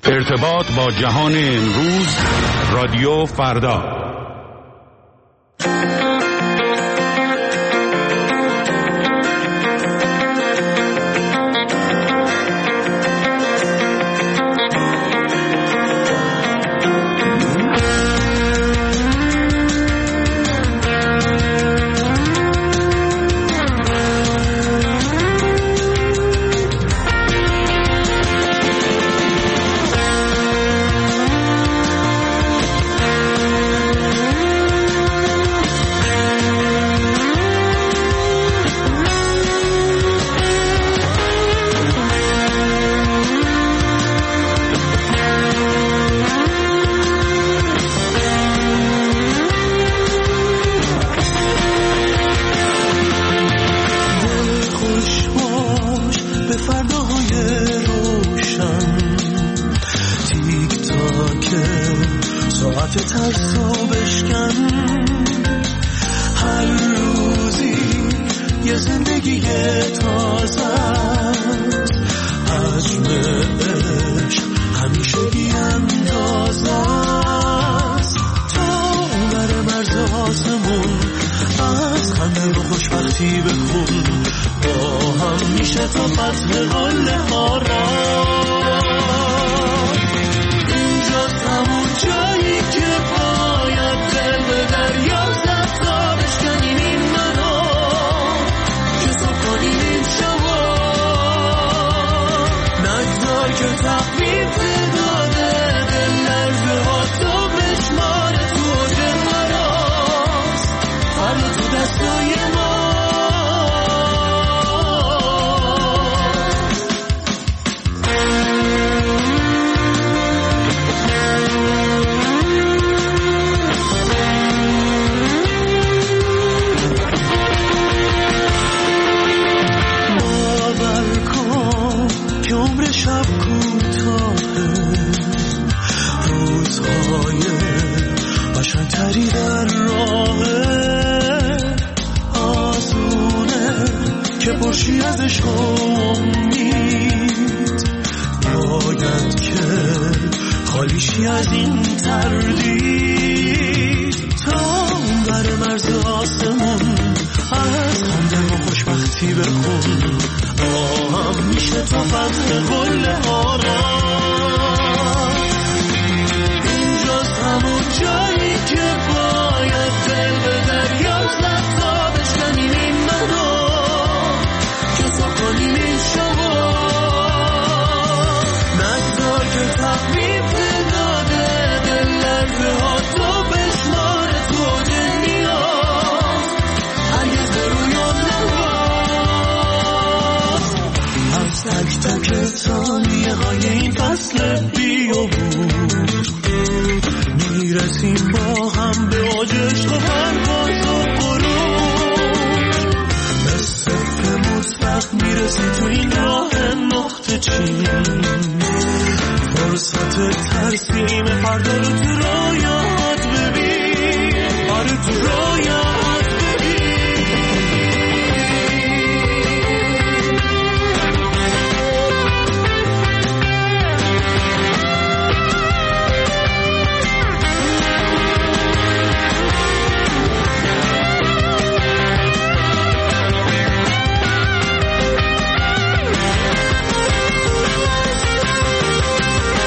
ارتباط با جهان امروز، رادیو فردا.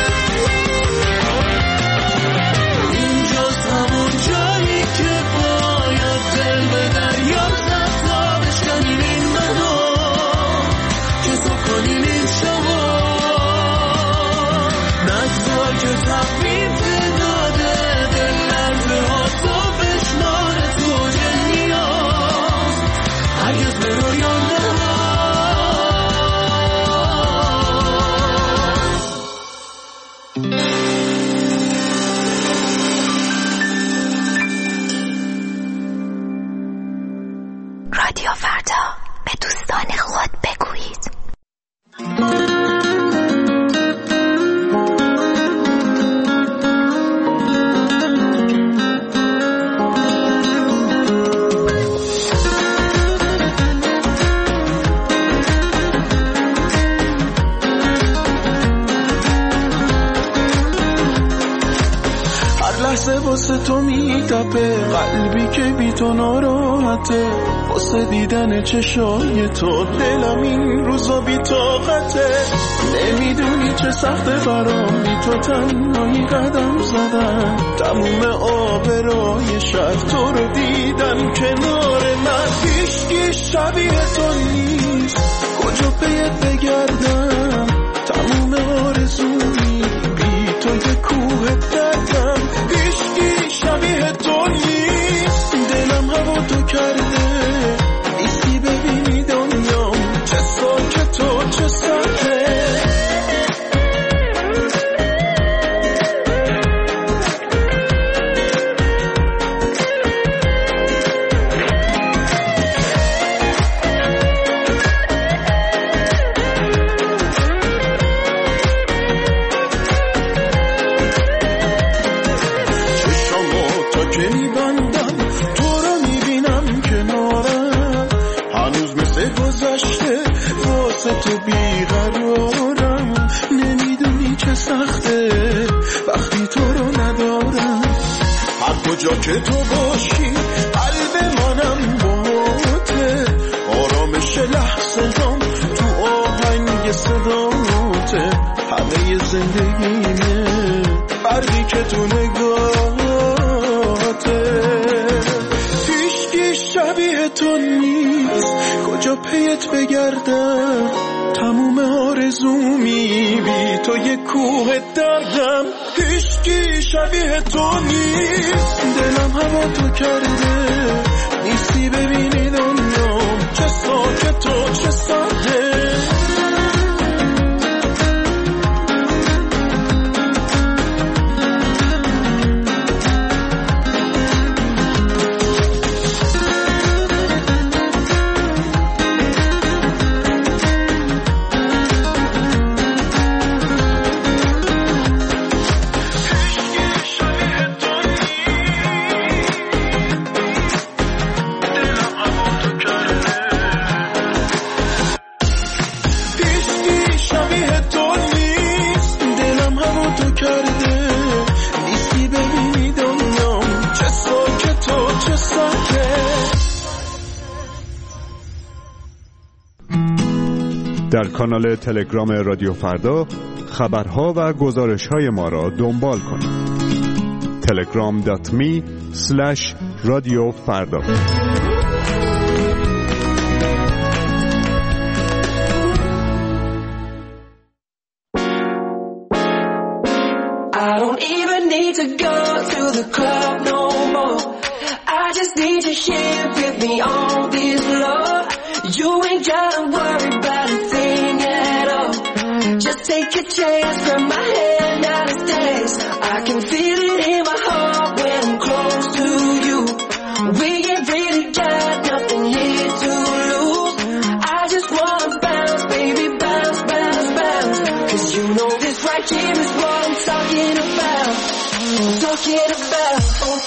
اینجاست همون جایی که دل واسه تو میتپه، قلبی که بی تو ناراحته، واسه دیدن چشای تو دلم این روزا بی طاقته. نمیدونی چه سخته برام بی تو تنهایی قدم زدن، تموم آبرای شهر تو رو دیدن کنار من. هیچکی شبیه تو نیست، کجا پیت بگردم، تموم آرزویی بی تو یه کوه دردم. هیچکی شبیه تو نیست، دلم هوا تو کرده، نیستی ببینی دنیام چه ساکت و چه سرده. تو بیقرارم، نمیدونی چه سخته وقتی تو رو ندارم. هر کجا که تو باشی قلب منم باته، آرامش لحظه هم تو آهنگ صداته. همه زندگیمه فرقی که تو نگاهته. هیچکی شبیه تو نیست، کجا پیت بگردم، تموم آرزومی بی تو یه کوه دردم. هیچکی شبیه تو نیست، دلم هوا تو کرده، نیستی ببینی دنیام چه ساکت و چه سرده. در کانال تلگرام رادیو فردا خبرها و گزارش‌های ما را دنبال کنید. telegram.me/radiofarda. I don't even need to go to the club no more. I just need you here with me on this love. You ain't gotta worry about a thing at all. Just take a chance from my hand out of days. I can feel it in my heart when I'm close to you. We ain't really got nothing here to lose. I just wanna bounce, baby, bounce, bounce, bounce. 'Cause you know this right here is what I'm talking about. I'm talking about.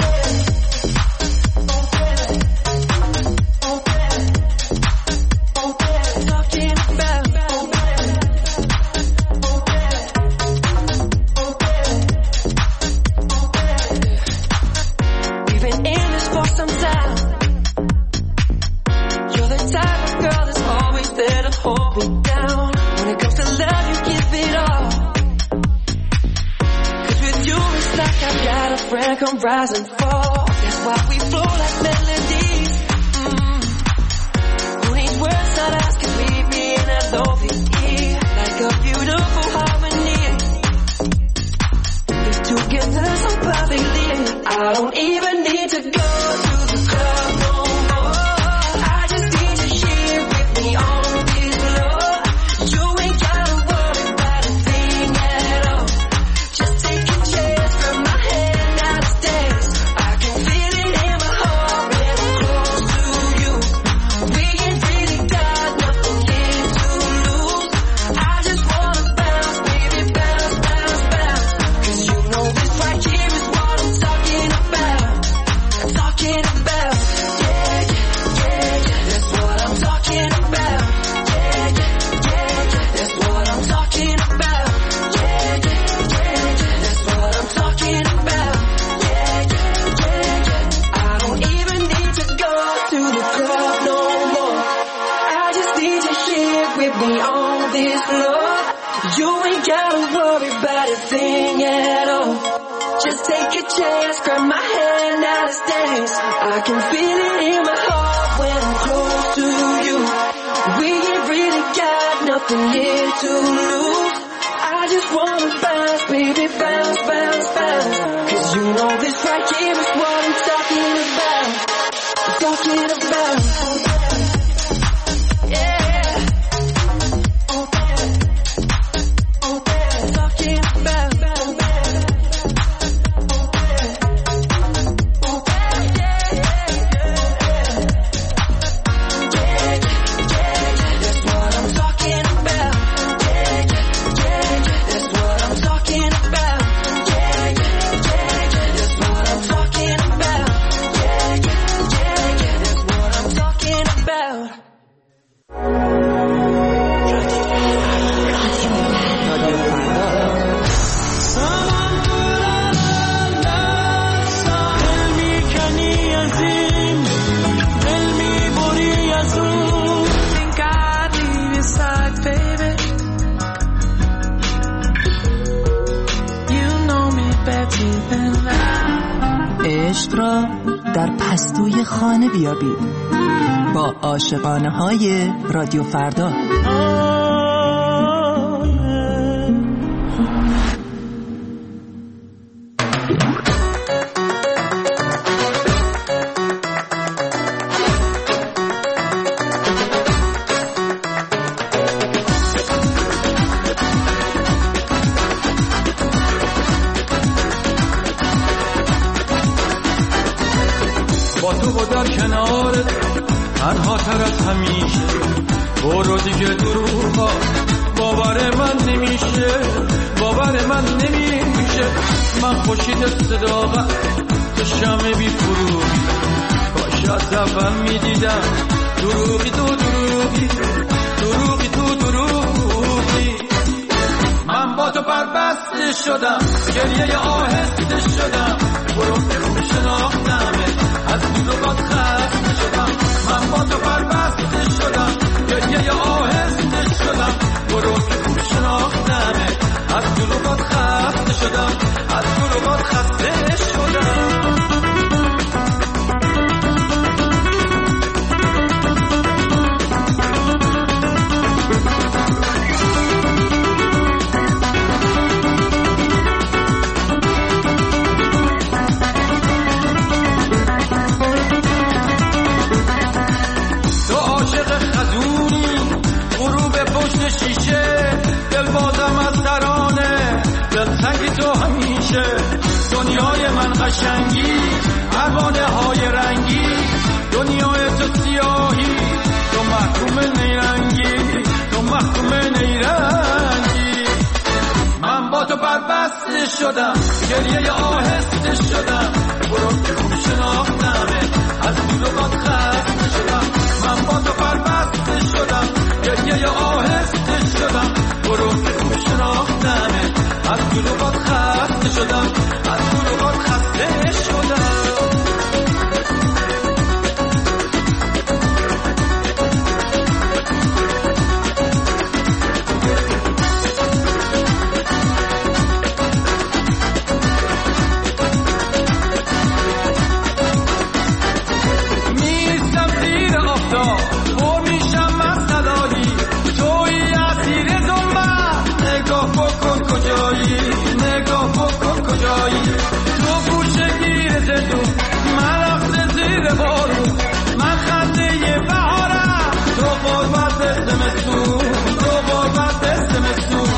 Come rise and fall. That's why we flow like melodies. Who needs words not asking me in a lovely like a beautiful harmony. If together so perfectly, I don't even need to go to the club no more. I just need you here with me on this love. You ain't gotta worry about a thing at all. Just take a chance from my hand. About ain't gotta worry about a thing at all. Just take a chance, grab my hand, now let's dance. I can feel it in my heart when I'm close to you. We ain't really got nothing here to lose. I just wanna bounce, baby, bounce, bounce, bounce. 'Cause you know this right here is what I'm talking about. I'm talking about. عشق را در پستوی خانه بیابید با عاشقانه های رادیو فردا. تر از همیشه برو دیگه دروغا باور من نمیشه، باور من نمیشه. من خوشید صداقت تو شمع بی فروغی، کاش از اول میدیدم دروغی تو دروغی، دروغی تو دروغی. من با تو بربسته شدم، گریه آهسته شدم، برو خوب شناختمه، از دروغات خسته شدم. من با تو بربسته شدم، گریه آهسته شدم، برو خوب شناختمه، از دروغات خسته شدم، از دروغات خسته شدم. دنیای من قشنگی، پروانه های رنگی، دنیای تو سیاهی، تو محکوم نیرنگی، تو محکوم نیرنگی. من با تو بربسته شدم، گریه آهسته شدم، برو که خوب شناختمه، از دروغات خسته شدم. من با تو بربسته شدم، گریه آهسته شدم، برو که خوب شناختمه، از دروغات خسته شدم، از دروغات خسته شدم. میستم زیر آفتاب و میشم مسئلایی، توی اسیر ظلمت، نگاه بکن کجایی، نگاه بکن کجایی. تو گوشه گیر زدون، من رفته زیر بارون، من خنده بهارم، تو قربت زمستون، تو قربت زمستون.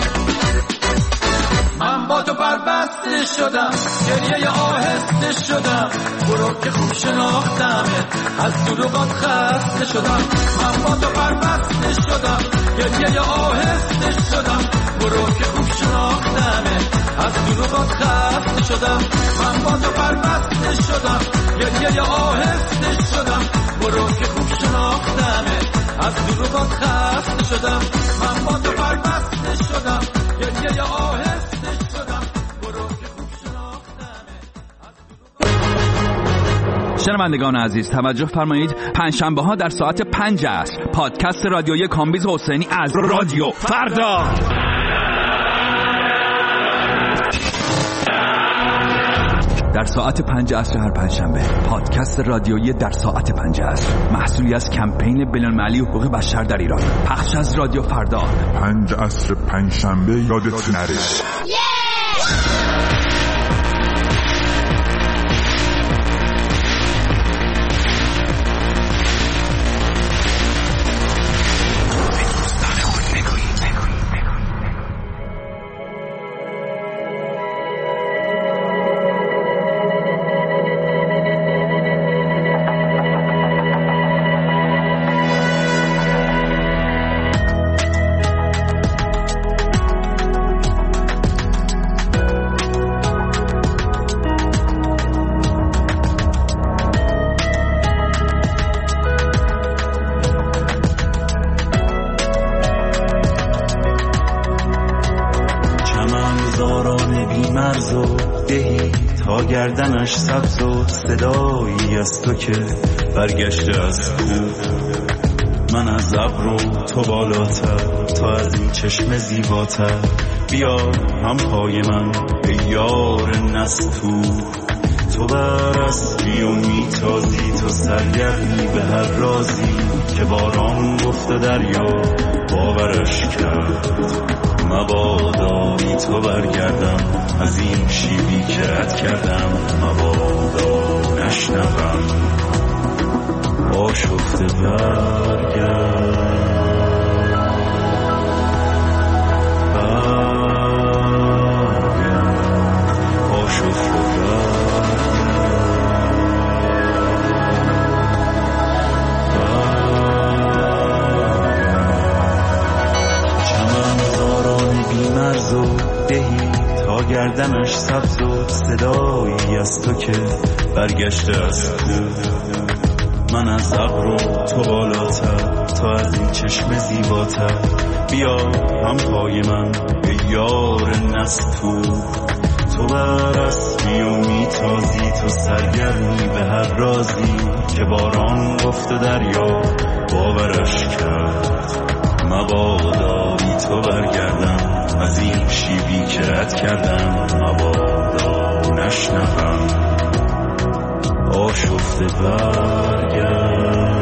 من با تو بربسته شدم، گریه آهسته شدم، برو که خوب شناختمه، از دروغات خسته شدم. من با تو بربسته شدم، گریه آهسته شدم، برو که خوب شناختمه، از دروغات خسته شدم. من با تو بربسته شدم، گریه آهسته شدم، برو که خوب شناختمه، از دروغات خسته شدم. من با تو بربسته شدم، گریه آهسته شدم، برو که خوب شناختمه. شنوندگان عزیز توجه فرمایید، پنجشنبه ها در ساعت 5 عصر پادکست رادیویی کامبیز حسینی از رادیو فردا. در ساعت 5 عصر هر پنجشنبه. پادکست رادیویی در ساعت 5 عصر، محصولی از کمپین بین‌المللی حقوق بشر در ایران، پخش از رادیو فردا. 5 عصر پنجشنبه یادت نره. گردنش سبز و صدایی از تو که برگشته از کوه. من از ابر و تو بالاتر، تا از این چشم زیباتر. بیا هم پای من به یار نستو. تو برستی و میتازی، تو سرگرمی به هر رازی که باران گفته دریا باورش کرد. مبادا بی تو برگردم از این شیبی که رد کردم. مبادا نشنوم آشفته برگرد. آشفته مرز و دهی تا گردنش سبز و صدایی از تو که برگشته از کوه. من از ابر و تو بالاتر، تا از این چشم زیباتر. بیا هم پای من به یار نستو. تو برستی و میتازی، تو سرگرمی به هر رازی که باران گفته دریا باورش کرد. مبادا بی تو برگردم از این شیبی که رد کردم. مبادا نشنوم آشفته برگرد.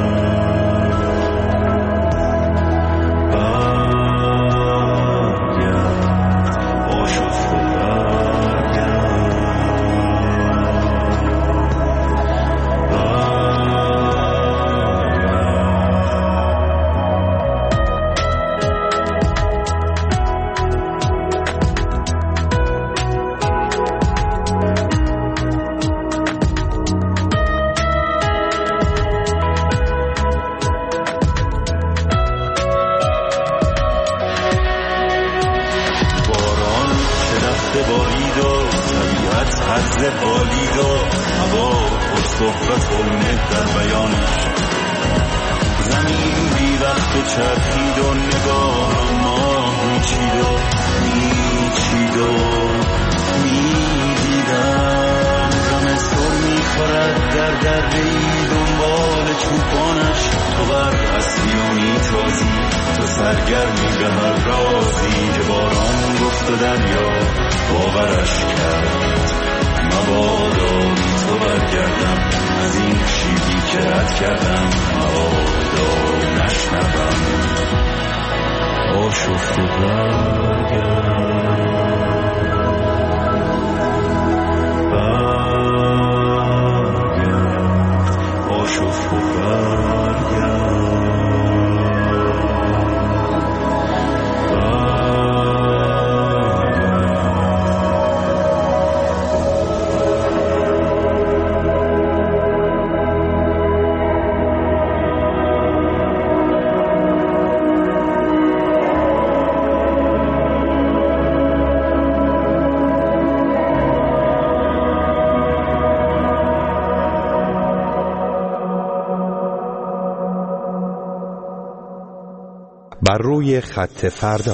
بر روی خط فردا.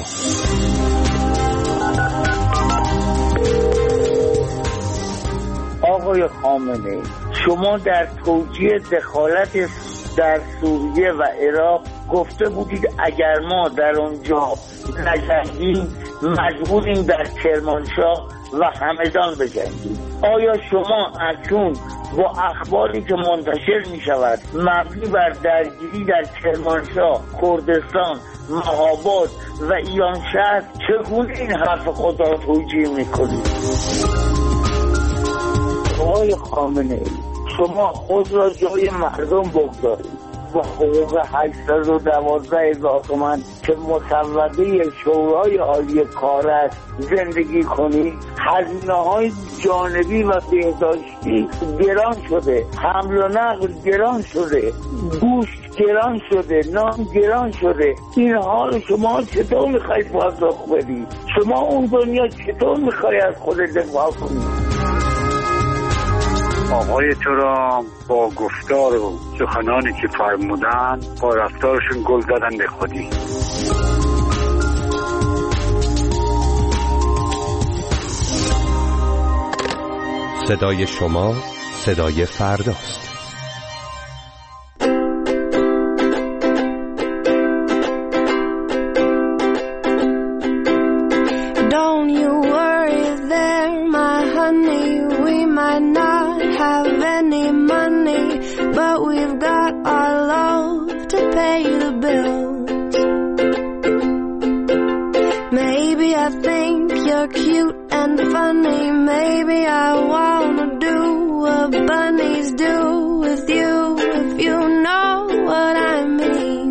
آقای خامنه‌ای، شما در توجیه دخالت در سوریه و عراق گفته بودید اگر ما در اونجا نجنگیم مجبوریم در کرمانشاه و همدان بجنگیم. آیا شما اکنون با اخباری که منتشر می شود مبنی بر درگیری در کرمانشاه، کردستان، مهاباد و ایران شهر چگونه این حرف خود را توجیه می کنید؟ آقای خامنه ای، شما خود را جای مردم بگذارید. با حقوق 812,000 تومان که مصوبه شورای عالی کار است زندگی کنید. هزینه‌های جانبی و بهداشتی گران شده، حمل و نقل گران شده، گوشت گران شده، نان گران شده. این حال شما چطور میخواید پاسخ بدید؟ شما اون دنیا چطور میخواید از خود دفاع کنید؟ آقای ترامپ با گفتار و سخنانی که فرمودن با رفتارشون گل زدن به خودی. صدای شما صدای فرداست. Don't you worry there, my honey, we might not have any money, but we've got our love to pay the bills. Maybe I think you're cute and funny, maybe I wanna do what bunnies do with you, if you know what I mean.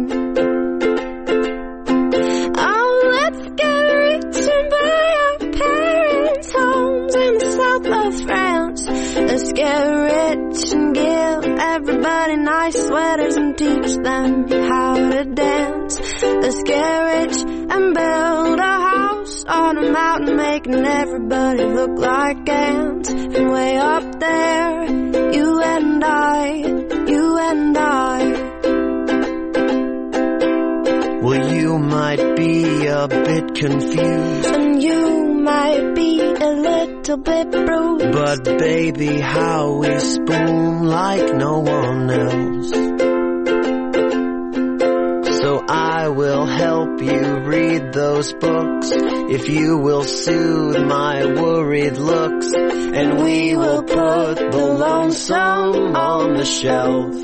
Oh, let's get rich and buy our parents' homes in the south of France. Let's get rich and give everybody nice sweaters and teach them how to dance. Let's get rich and build a house on a mountain, making everybody look like ants. And way up there, you and I, you and I. Well, you might be a bit confused, and you might be a little bit bruised, but baby, how we spoon like no one else. So I will help you read those books if you will soothe my worried looks, and we will put the lonesome on the shelf.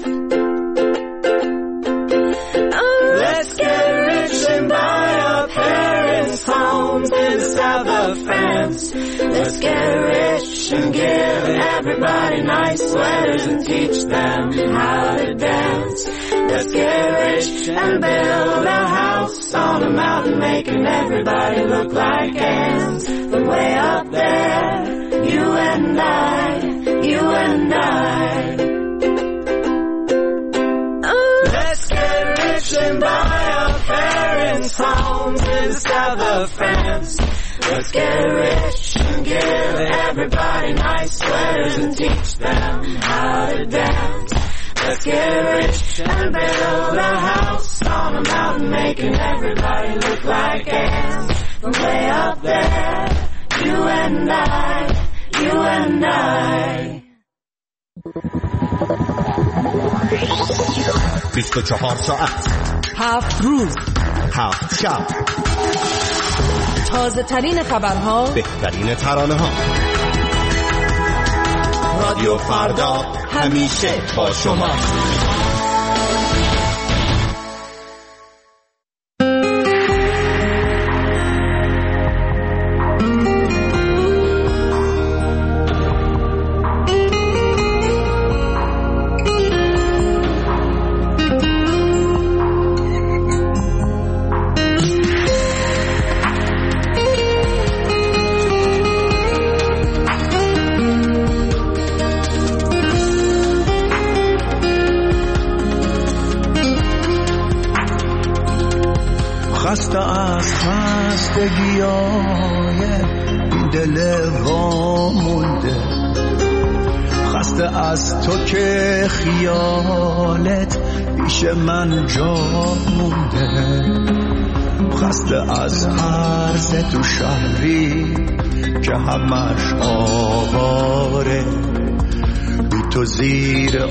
Let's get rich and buy our parents' homes in the south of France. Let's get rich and give everybody nice sweaters and teach them how to dance. Let's get rich and build a house on a mountain, making everybody look like ants. From way up there, you and I, you and I. Let's get rich and buy our parents' homes in the south of France. Let's get rich and give everybody nice sweaters and teach them how to dance. Let's get rich and build a house on a mountain, making everybody look like ants. From way up there, you and I, you and I. 24 ساعت 7 روز 7 شب، تازه ترین خبرها، بهترین ترانه ها. رادیو فردا همیشه با شما. خسته از خستگیای این دل وامونده، خسته از تو که خیالت پیش من جا مونده، خسته از هرز تو شهری که همش آواره، بی تو زیر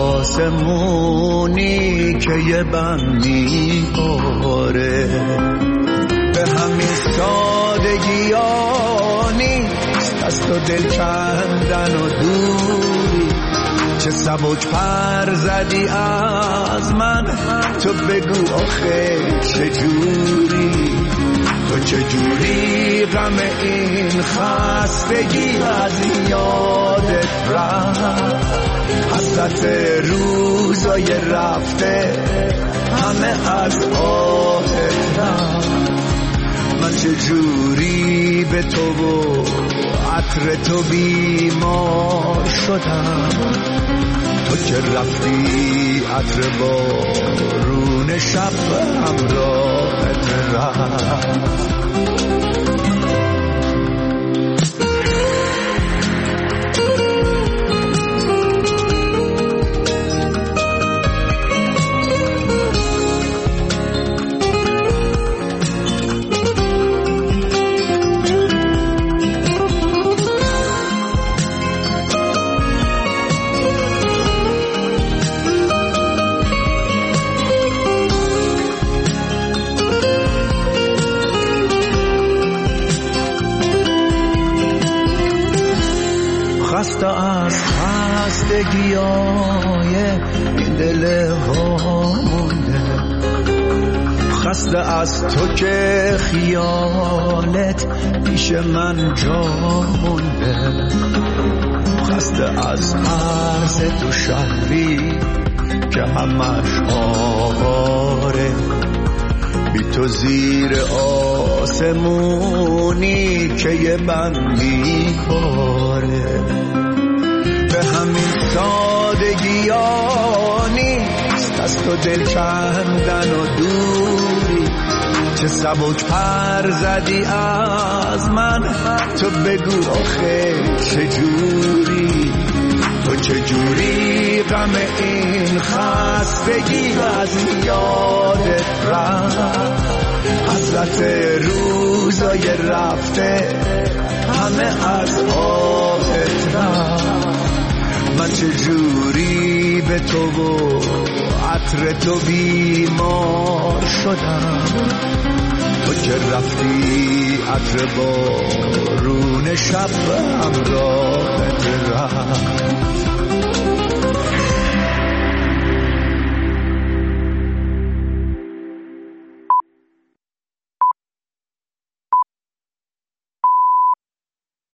آسمونی که یه بند میباره. به همین سادگی سادگیانی از تو دل کندن و دوری، چه سبک پر زدی از من، تو بگو آخه چجوری، تو چجوری غم این خستگی از یادت رفت، حسرت روزای رفته همه از آهت رفت. من چجوری به تو و عطر تو بیمار شدم، تو که رفتی عطر بارون شب همراهت رفت. خسته از خستگیای این دل ها مونده، خسته از تو که خیالت پیش من جا مونده، خسته از عرض تو شهری که همش آواره، بی تو زیر آسمونی که یه بندی باره، به همین سادگیانی از تو دل کندن و دوری، چه سبک پر زدی از من، تو بگو آخه چجوری، تو چجوری غم این خستگی از یادت رفت، حسرت روزای رفته همه از آهت رفت. من چجوری به تو و عطر تو بیمار شدم، تو که رفتی عطر بارون شب همراهت رفت.